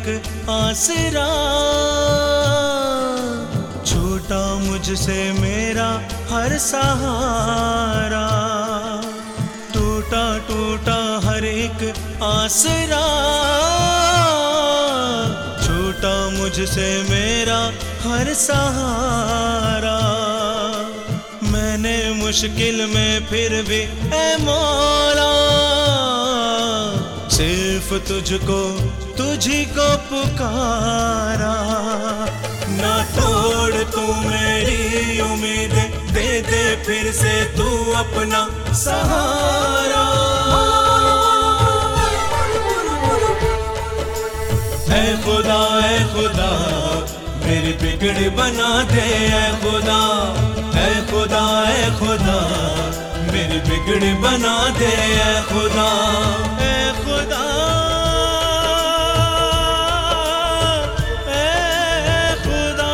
एक आसरा, छूटा मुझसे मेरा हर सहारा, टूटा टूटा हर एक आसरा, छूटा मुझसे मेरा हर सहारा। मैंने मुश्किल में फिर भी ऐ मौला सिर्फ तुझको तुझी को पुकारा। ना तोड़ तू मेरी उम्मीद, दे दे फिर से तू अपना सहारा। ऐ खुदा मेरी बिगड़ बना दे, ऐ खुदा ऐ खुदा मेरी बिगड़ बना दे, ऐ खुदा ऐ खुदा ऐ खुदा।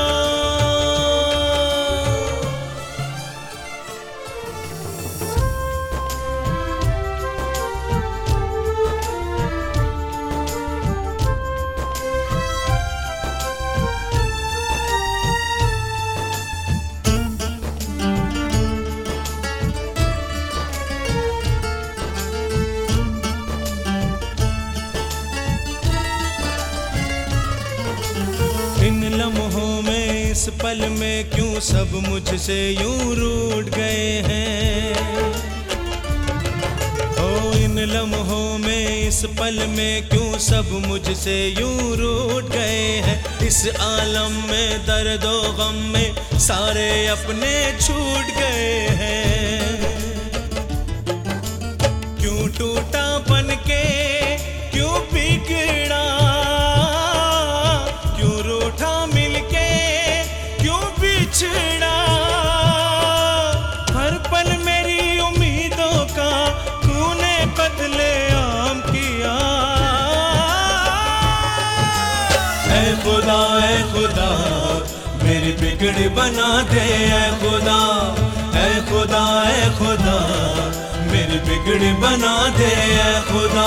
इन लम्हों में इस पल में क्यों सब मुझसे यूं रूठ गए हैं। ओ इन लम्हों में इस पल में क्यों सब मुझसे यूं रूठ गए हैं। इस आलम में दर्द व गम में सारे अपने छूट गए हैं। क्यों टूटा बन के क्यों बिगड़ा, बिछड़ा, हर पल मेरी उम्मीदों का तूने बदले आम किया। ऐ खुदा मेरी बिगड़ बना दे, ऐ खुदा ऐ खुदा मेरी बिगड़ बना दे, ऐ खुदा।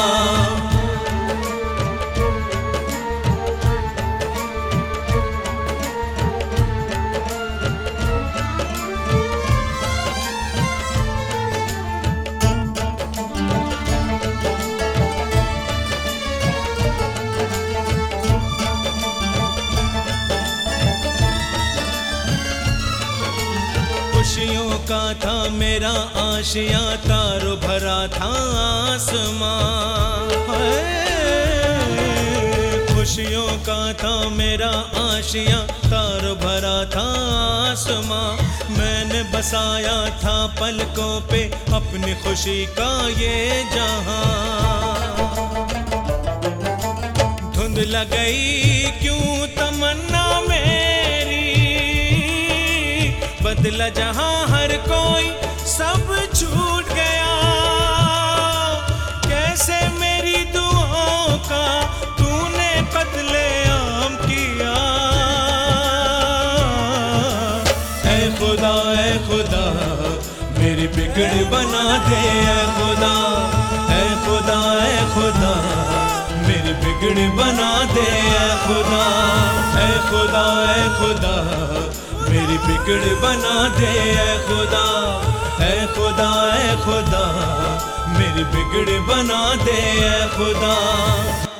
खुशियों का था मेरा आशियां, तारो भरा था आसमां। खुशियों का था मेरा आशियां, तारो भरा था आसमां। मैंने बसाया था पलकों पे अपनी खुशी का ये जहां। धुंध लग गई क्यों तमन्ना मेरी, बदला जहां हर कोई सब छूट गया। कैसे मेरी दुआओं का तूने बदले आम किया। ऐ खुदा मेरी बिगड़ बना दे, ऐ खुदा मेरी बिगड़ बना दे, ऐ खुदा मेरी बिगड़ बना दे, ऐ खुदा मेरी बिगड़ बना दे, ऐ खुदा।